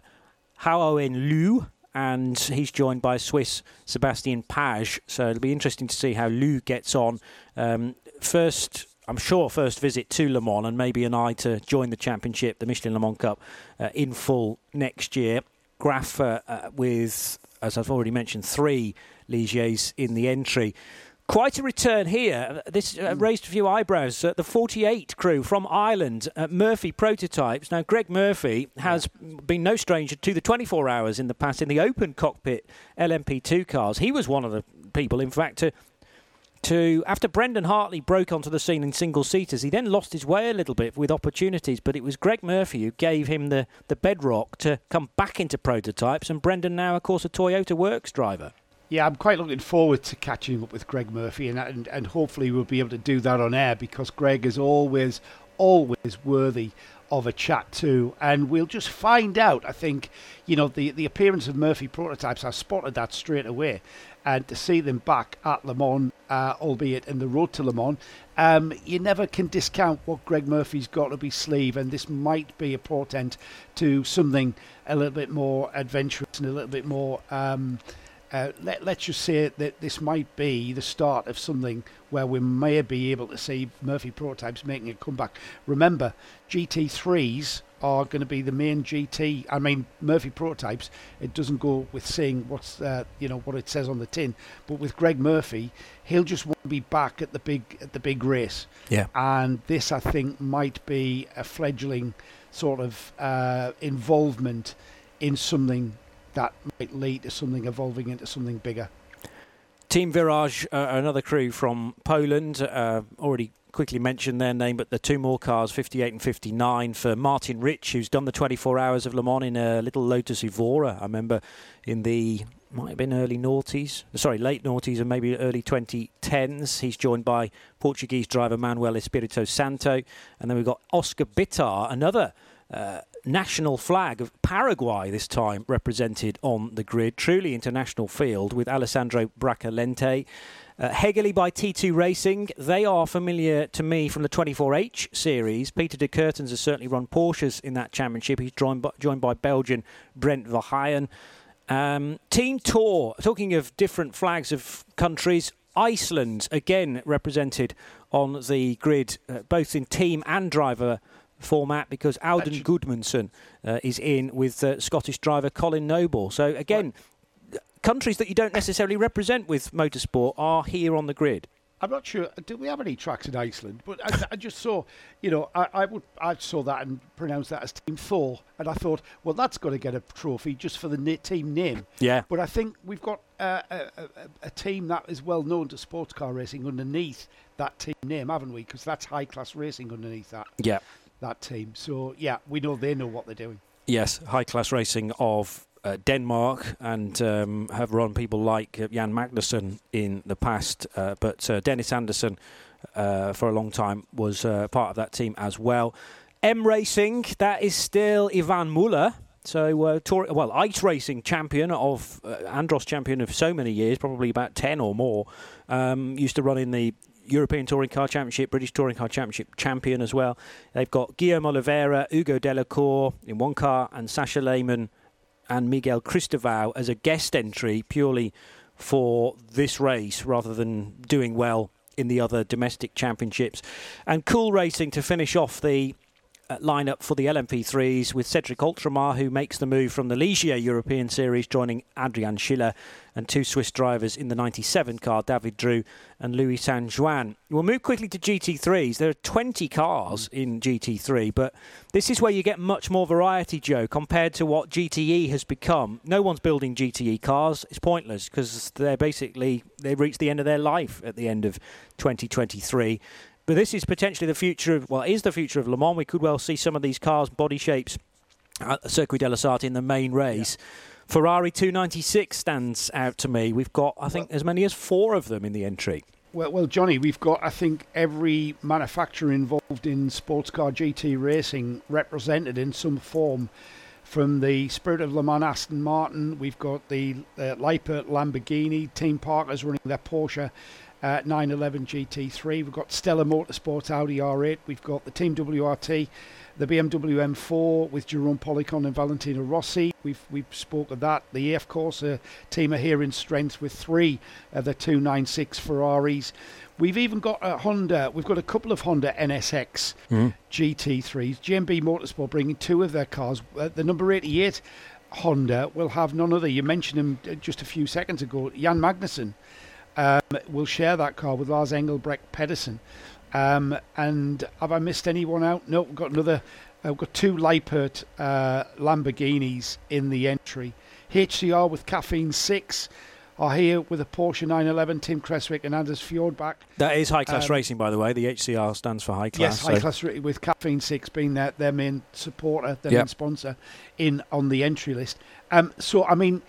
Haoen Liu, and he's joined by Swiss Sebastian Page. So it'll be interesting to see how Liu gets on. Um, first... I'm sure first visit to Le Mans, and maybe an eye to join the championship, the Michelin Le Mans Cup, uh, in full next year. Graf uh, uh, with, as I've already mentioned, three Ligiers in the entry. Quite a return here. This uh, raised a few eyebrows. Uh, the forty-eight crew from Ireland, uh, Murphy Prototypes. Now, Greg Murphy has been no stranger to the twenty-four hours in the past in the open cockpit L M P two cars. He was one of the people, in fact, to... To, after Brendan Hartley broke onto the scene in single-seaters, he then lost his way a little bit with opportunities, but it was Greg Murphy who gave him the, the bedrock to come back into prototypes, and Brendan now, of course, a Toyota Works driver. Yeah, I'm quite looking forward to catching up with Greg Murphy, and, and and hopefully we'll be able to do that on air, because Greg is always, always worthy of a chat too, and we'll just find out. I think, you know, the, the appearance of Murphy Prototypes, I spotted that straight away, and to see them back at Le Mans, uh, albeit in the road to Le Mans, um, you never can discount what Greg Murphy's got up his sleeve, and this might be a portent to something a little bit more adventurous and a little bit more... Um, Uh, let, let's just say that this might be the start of something where we may be able to see Murphy Prototypes making a comeback. Remember, G T threes are going to be the main G T. I mean, Murphy Prototypes, it doesn't go with saying what's uh, you know what it says on the tin, but with Greg Murphy, he'll just want to be back at the big at the big race. Yeah. And this, I think, might be a fledgling sort of uh, involvement in something that might lead to something evolving into something bigger. Team Virage, uh, another crew from Poland, uh, already quickly mentioned their name, but the two more cars, fifty-eight and fifty-nine, for Martin Rich, who's done the twenty-four hours of Le Mans in a little Lotus Evora. I remember in the, might have been early noughties, sorry, late noughties and maybe early twenty tens. He's joined by Portuguese driver Manuel Espirito Santo. And then we've got Oscar Bitar, another Uh, national flag of Paraguay this time represented on the grid. Truly international field with Alessandro Bracalente. Uh, Hegerli by T two Racing. They are familiar to me from the twenty-four H series. Peter de Kurtens has certainly run Porsches in that championship. He's joined by, joined by Belgian Brent Verheyen. Um, Team Tour, talking of different flags of countries, Iceland again represented on the grid, uh, both in team and driver format, because Alden Actually, Gudmundsson uh, is in with uh, Scottish driver Colin Noble. So again, right. countries that you don't necessarily represent with motorsport are here on the grid. I'm not sure. Do we have any tracks in Iceland? But I, I just saw, you know, I, I would I saw that and pronounced that as Team Thor, and I thought, well, that's got to get a trophy just for the na- team name. Yeah. But I think we've got uh, a, a, a team that is well known to sports car racing underneath that team name, haven't we? Because that's high class racing underneath that. Yeah. That team. So yeah, we know they know what they're doing. Yes, high class racing of uh, Denmark, and um, have run people like uh, Jan Magnussen in the past, uh, but uh, Dennis Anderson uh, for a long time was uh, part of that team as well. M Racing, that is still Ivan Muller. So, uh, tour, well, ice racing champion of uh, Andros champion of so many years, probably about ten or more. Um, used to run in the European Touring Car Championship, British Touring Car Championship champion as well. They've got Guillaume Oliveira, Hugo Delacour in one car, and Sasha Lehmann and Miguel Cristobal as a guest entry purely for this race rather than doing well in the other domestic championships. And Cool Racing to finish off the Uh, lineup for the L M P threes with Cedric Ultramar, who makes the move from the Ligier European Series, joining Adrian Schiller, and two Swiss drivers in the ninety-seven car, David Drew and Louis San Juan. We'll move quickly to G T threes. There are twenty cars in G T three, but this is where you get much more variety, Joe, compared to what G T E has become. No one's building G T E cars. It's pointless because they're basically, they've reached the end of their life at the end of twenty twenty-three. But this is potentially the future of, well, is the future of Le Mans. We could well see some of these cars, body shapes, at the Circuit de la Sarthe in the main race. Yeah. Ferrari two ninety-six stands out to me. We've got, I think, well, as many as four of them in the entry. Well, well, Johnny, we've got, I think, every manufacturer involved in sports car G T racing represented in some form. From the Spirit of Le Mans Aston Martin, we've got the uh, Lippert Lamborghini, Team Parker's running their Porsche Uh, nine eleven G T three. We've got Stella Motorsport Audi R eight. We've got the Team W R T, the B M W M four with Jerome Policon and Valentino Rossi. We've we've spoke of that. The A F Corsa team are here in strength with three of the two ninety-six Ferraris. We've even got a Honda. We've got a couple of Honda N S X mm. G T threes. G M B Motorsport bringing two of their cars. Uh, the number eighty-eight Honda will have none other. You mentioned him just a few seconds ago. Jan Magnussen. Um, we'll share that car with Lars Engelbrecht Pedersen. Um, and have I missed anyone out? No, we've got another. Uh, we've got two Lippert uh, Lamborghinis in the entry. H C R with Caffeine six are here with a Porsche nine eleven, Tim Creswick and Anders Fjordbach. That is high class um, racing, by the way. The H C R stands for high class. Yes, high so. class with Caffeine six being their, their main supporter, their yep. main sponsor in on the entry list. Um, so, I mean,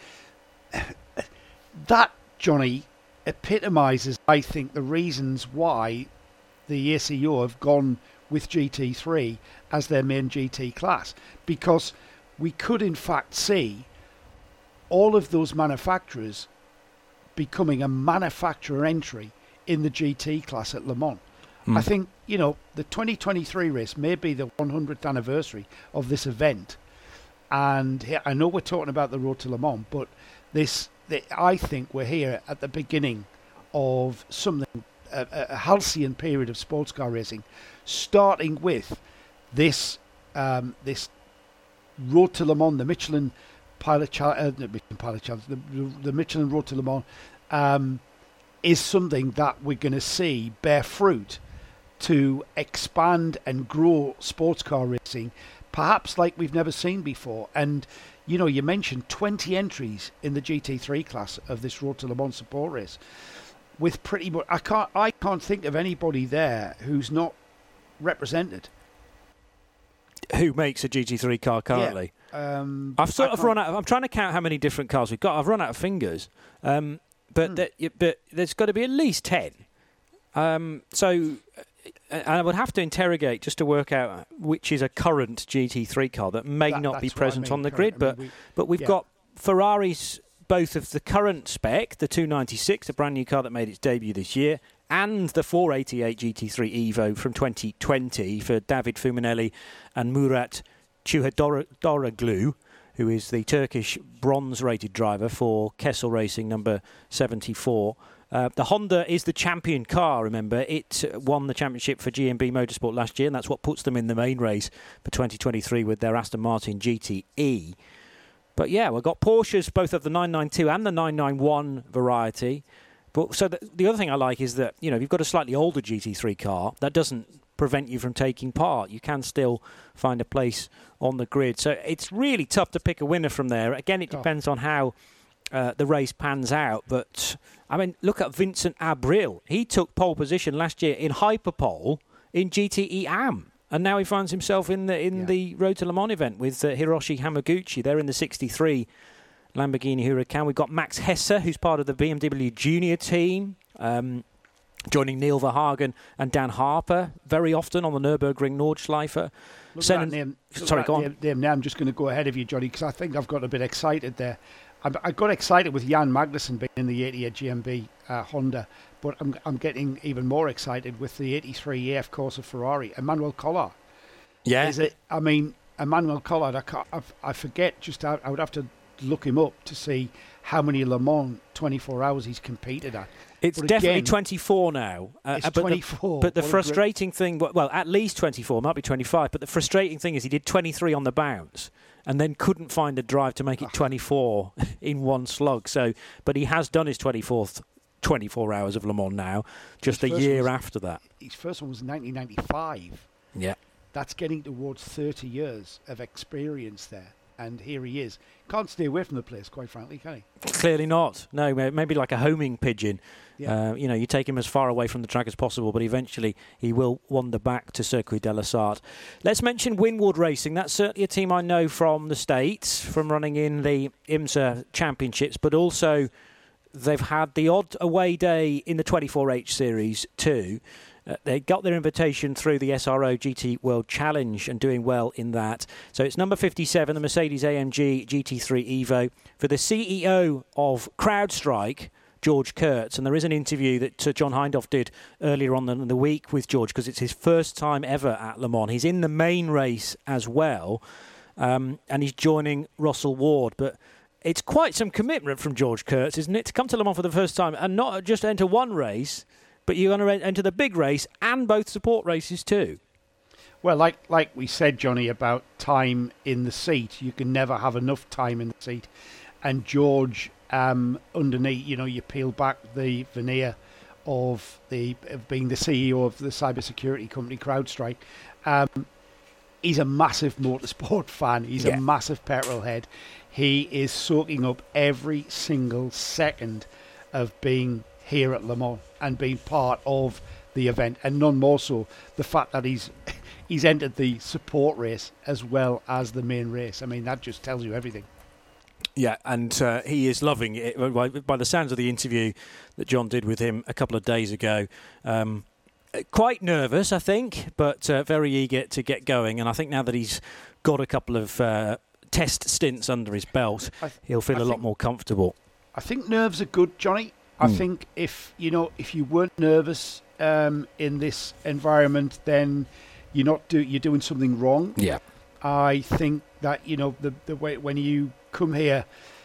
that, Johnny, epitomises, I think, the reasons why the A C O have gone with G T three as their main G T class, because we could in fact see all of those manufacturers becoming a manufacturer entry in the G T class at Le Mans. Mm. I think, you know, the twenty twenty-three race may be the one hundredth anniversary of this event. And here, I know we're talking about the Road to Le Mans, but this, the, I think we're here at the beginning of something, a, a halcyon period of sports car racing, starting with this um, this Road to Le Mans, the Michelin Pilot Challenge, uh, the Michelin Pilot Challenge, the, the Michelin Road to Le Mans, um, is something that we're going to see bear fruit to expand and grow sports car racing, perhaps like we've never seen before. And, you know, you mentioned twenty entries in the G T three class of this Road to Le Mans support race. With pretty much, I can't, I can't think of anybody there who's not represented. Who makes a G T three car currently? Yeah, um, I've sort I of run out. Of, I'm trying to count how many different cars we've got. I've run out of fingers, um, but hmm. th- but there's got to be at least ten. Um, so, and I would have to interrogate just to work out which is a current G T three car that may that, not be present I mean, on the current, grid. I mean, but we, but we've yeah. got Ferraris, both of the current spec, the two ninety-six, a brand new car that made its debut this year, and the four eighty-eight G T three Evo from twenty twenty for David Fuminelli and Murat Çuhadoroglu, who is the Turkish bronze-rated driver for Kessel Racing, number seventy-four. Uh, the Honda is the champion car, remember. It won the championship for G M B Motorsport last year, and that's what puts them in the main race for twenty twenty-three with their Aston Martin G T E. But yeah, we've got Porsches, both of the nine ninety-two and the nine ninety-one variety. But so the, the other thing I like is that, you know, if you've got a slightly older G T three car, that doesn't prevent you from taking part. You can still find a place on the grid. So it's really tough to pick a winner from there. Again, it depends on how uh, the race pans out. But, I mean, look at Vincent Abril. He took pole position last year in Hyperpole in G T E A M. And now he finds himself in the in yeah. the Road to Le Mans event with uh, Hiroshi Hamaguchi. They're in the sixty-three Lamborghini Huracan. We've got Max Hesse, who's part of the B M W Junior team, um, joining Neil Verhagen and Dan Harper very often on the Nürburgring Nordschleife. Look Sen- at that name. Sorry, go on. Name, name. Now I'm just going to go ahead of you, Johnny, because I think I've got a bit excited there. I, I got excited with Jan Magnussen being in the eighty-eight G M B uh, Honda, but I'm, I'm getting even more excited with the eighty-three A F Corsa Ferrari. Emmanuel Collard. Yeah. Is it? I mean, Emmanuel Collard, I, can't, I, I forget, just I, I would have to look him up to see how many Le Mans twenty-four hours he's competed at. It's but definitely again, twenty-four now. Uh, it's but twenty-four. The, but the what frustrating thing, well, at least twenty-four, might be twenty-five, but the frustrating thing is he did twenty-three on the bounce and then couldn't find a drive to make it twenty-four in one slug. So, but he has done his twenty-fourth twenty-four hours of Le Mans now, just a year was, after that. His first one was nineteen ninety-five. Yeah. That's getting towards thirty years of experience there. And here he is. Can't stay away from the place, quite frankly, can he? Clearly not. No, maybe like a homing pigeon. Yeah. Uh, you know, you take him as far away from the track as possible, but eventually he will wander back to Circuit de la Sarthe. Let's mention Winward Racing. That's certainly a team I know from the States, from running in the IMSA Championships, but also they've had the odd away day in the twenty-four H Series too. Uh, they got their invitation through the S R O G T World Challenge and doing well in that. So it's number fifty-seven, the Mercedes A M G G T three Evo. For the C E O of CrowdStrike, George Kurtz, and there is an interview that uh, John Hindhaugh did earlier on in the week with George because it's his first time ever at Le Mans. He's in the main race as well, um, and he's joining Russell Ward. But it's quite some commitment from George Kurtz, isn't it, to come to Le Mans for the first time and not just enter one race, but you're going to enter the big race and both support races too. Well, like like we said, Johnny, about time in the seat, you can never have enough time in the seat. And George, um, underneath, you know, you peel back the veneer of the of being the C E O of the cybersecurity company CrowdStrike. Um, he's a massive motorsport fan. He's yeah. a massive petrol head. He is soaking up every single second of being here at Le Mans and being part of the event, and none more so the fact that he's he's entered the support race as well as the main race. I mean, that just tells you everything. Yeah, and uh, he is loving it. By, by the sounds of the interview that John did with him a couple of days ago, um, quite nervous, I think, but uh, very eager to get going. And I think now that he's got a couple of uh, test stints under his belt, th- he'll feel I a lot more comfortable. I think nerves are good, Johnny. I mm. think if you know if you weren't nervous um, in this environment, then you're not do you're doing something wrong. Yeah. I think that you know the the way when you come here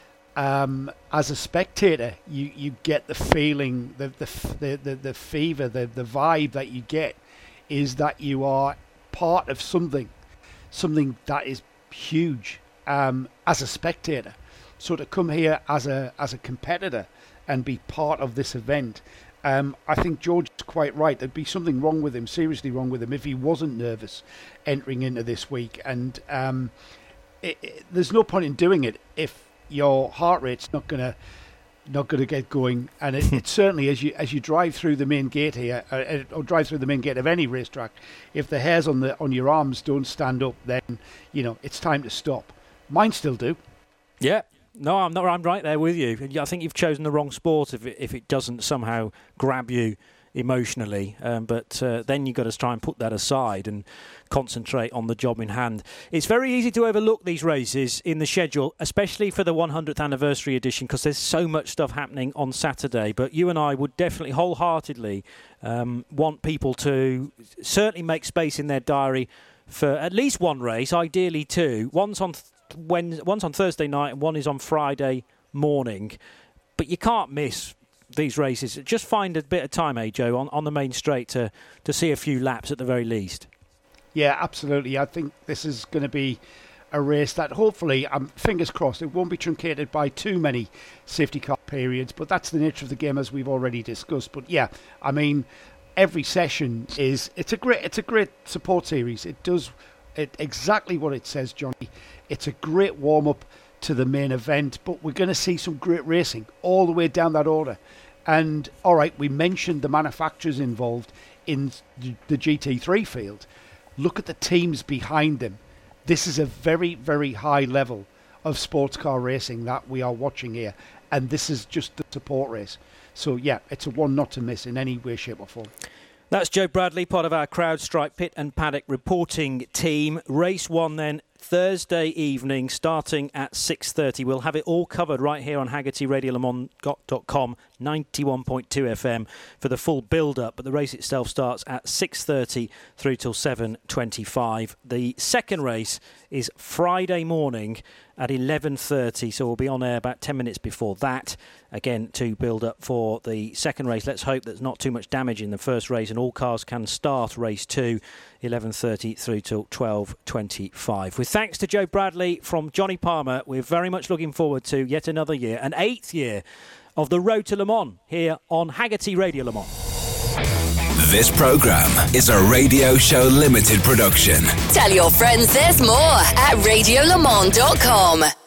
um, as a spectator, you, you get the feeling, the the the the, the fever, the the vibe that you get is that you are part of something, something that is huge um, as a spectator. So to come here as a as a competitor and be part of this event, um, I think George is quite right. There'd be something wrong with him, seriously wrong with him, if he wasn't nervous entering into this week. And um, it, it, there's no point in doing it if your heart rate's not gonna not gonna get going. And it, it certainly, as you as you drive through the main gate here, uh, or drive through the main gate of any racetrack, if the hairs on the on your arms don't stand up, then you know it's time to stop. Mine still do. Yeah. No, I'm not. I'm right there with you. I think you've chosen the wrong sport if it, if it doesn't somehow grab you emotionally. Um, but uh, then you've got to try and put that aside and concentrate on the job in hand. It's very easy to overlook these races in the schedule, especially for the one hundredth anniversary edition, because there's so much stuff happening on Saturday. But you and I would definitely wholeheartedly um, want people to certainly make space in their diary for at least one race, ideally two. One's on th- when one's on Thursday night and one is on Friday morning. But you can't miss these races. Just find a bit of time, eh, Joe, on, on the main straight to, to see a few laps at the very least. Yeah, absolutely. I think this is going to be a race that hopefully, um, fingers crossed, it won't be truncated by too many safety car periods, but that's the nature of the game as we've already discussed. But yeah, I mean, every session is, it's a great, it's a great support series. It does it exactly what it says, Johnny. It's a great warm-up to the main event, but we're going to see some great racing all the way down that order. And, all right, we mentioned the manufacturers involved in the G T three field. Look at the teams behind them. This is a very, very high level of sports car racing that we are watching here. And this is just the support race. So, yeah, it's a one not to miss in any way, shape or form. That's Joe Bradley, part of our CrowdStrike Pit and Paddock reporting team. Race one then, Thursday evening, starting at six thirty. We'll have it all covered right here on Haggerty Radio Le Mans dot com, ninety-one point two F M for the full build-up. But the race itself starts at six thirty through till seven twenty-five. The second race is Friday morning at eleven thirty, so we'll be on air about ten minutes before that, again to build up for the second race. Let's hope there's not too much damage in the first race and all cars can start race two, eleven thirty through till twelve twenty-five. With thanks to Joe Bradley from Johnny Palmer, we're very much looking forward to yet another year, an eighth year of the Road to Le Mans here on Haggerty Radio Le Mans. This programme is a Radio Show Limited production. Tell your friends there's more at radio le mans dot com.